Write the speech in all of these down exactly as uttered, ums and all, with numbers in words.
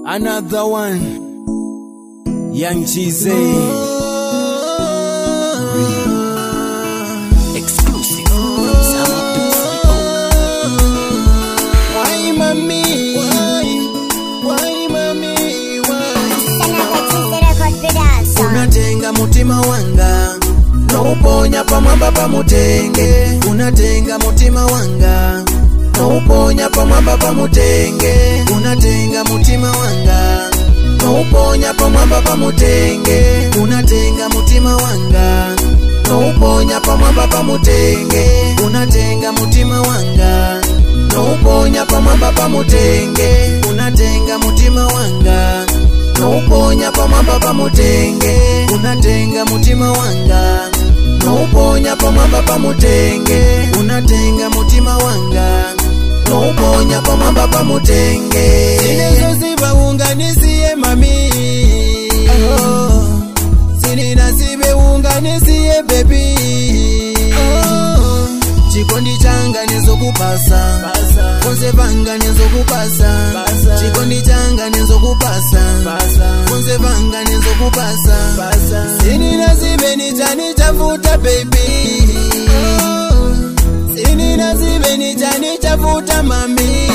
Another one, Young Cheesy. Exclusive from Sama Why mommy? Why? Why mommy? Why? Unatenga mutima wanga, no uponya pamwamba pamutenge. Unatenga mutima wanga, no uponya pamwamba pamutenge. Unatenga mutima wanga, no uponya pamwamba pamutenge. Unatenga mutima wanga, no uponya pamwamba pamutenge. Unatenga mutima wanga, no uponya pamwamba pamutenge. Unatenga mutima wanga, no uponya pamwamba pamutenge. Unatenga mutima wanga, no uponya pamwamba pamutenge. Unatenga mutima wanga, no uponya pamwamba pamutenge. Sinezo ziba unganisie mami, oh. Sinina zibe unganisie baby, oh. Chikondi changa nizo kupasa, konse vanga nizo kupasa. Chikondi changa nizo kupasa, konse vanga nizo kupasa. Sinina zibe nijani chafuta baby, oh. Sinina zibe nijani chafuta mami.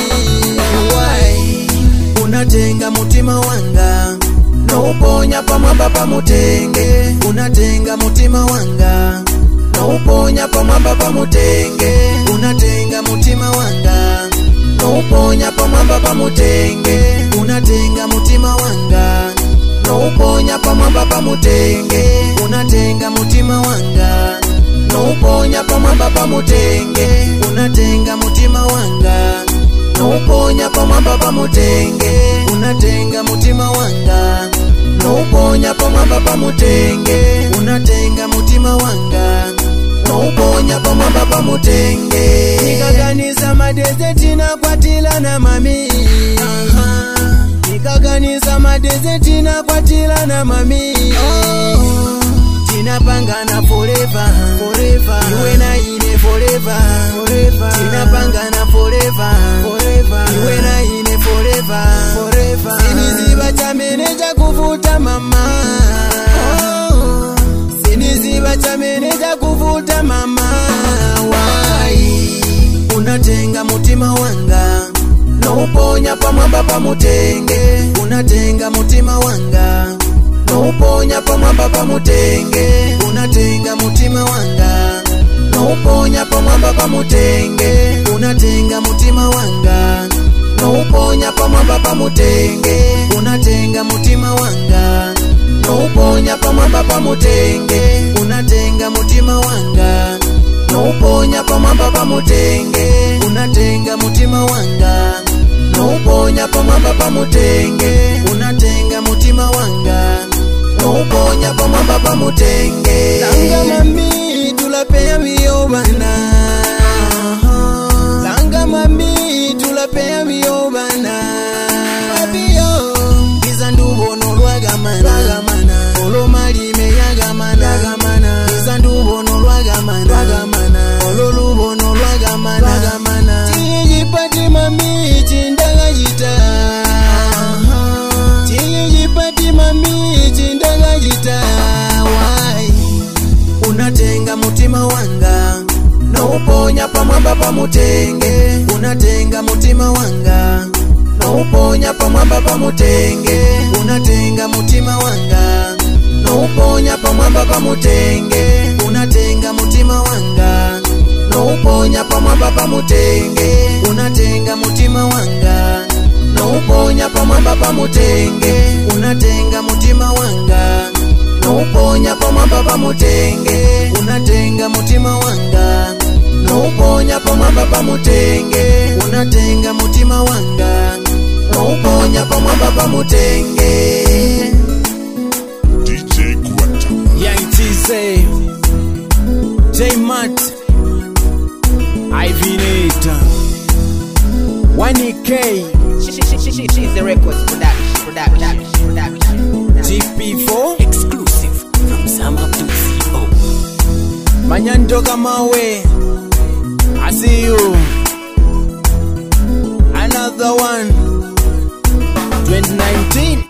Why? Unatenga mutima wanga, no uponya pamwamba pamutenge. Unatenga mutima wanga, no uponya pamwamba pamutenge. Unatenga mutima wanga, no uponya pamwamba pamutenge. Unatenga mutima wanga, no uponya pamwamba pamutenge. Unatenga mutima wanga, no uponya pamwamba pamutenge. Unatenga mutima wanga, no uponya pamwamba pamutenge. Unatenga mutima wanga, no uponya pamwamba pamutenge. Unatenga mutima wanga, no uponya pamwamba pamutenge. Nikaganisa madezeti na kwatila na mami, aha. Nikaganisa madezeti na kwatila na mami, oh. Tinapangana forever, forever. Iwe na ine forever, forever. Tinapangana forever, forever. Iwe na ine forever, forever. Siniziba chamene cha kuvuta mama, oh. Siniziba chamene cha kuvuta mama. Why? Unatenga mutima wanga, no uponya pamwamba pamutenge. Unatenga mutima wanga, no uponya pamwamba pamutenge. Unatenga mutima wanga, no uponya pamwamba pamutenge. Unatenga mutima wanga, no uponya pamwamba pamutenge. Unatenga mutima wanga, no uponya pamwamba pamutenge. Unatenga mutima wanga, no uponya pamwamba pamutenge. Unatenga mutima wanga, no uponya pamwamba pamutenge. Unatenga mutima wanga, no uponya pamwamba pamutenge. Langa mami tulapea miyo bana, langa mami tulapea miyo bana. Papiyo giza ndubo no lwaga mana, olo malime yaga mana. Giza ndubo no lwaga mana, olo lubo no lwaga mana. Tiyi pati mami chindaga jita, tiyi pati mami chindaga jita. Why? Unatenga mutima wanga, no uponya pamwamba pamutenge. Unatenga mutima wanga, no uponya pamwamba pamutenge. Unatenga mutima wanga, no uponya pamwamba pamutenge. Unatenga mutima wanga, no uponya pamwamba pamutenge. Unatenga mutima wanga, no uponya pamwamba pamutenge. Unatenga mutima wanga, no uponya pamwamba pamutenge. Unatenga mutima wanga, no uponya pamwamba pamutenge. Unatenga mutima wanga, no uponya pamwamba pamutenge. D J Quanta, Young Cheesy, J Matt, Ivinita, one K, she's the records production, production, production. G P four, exclusive from Sama Manyandoka Mawe. I see you. Another one. twenty nineteen Zin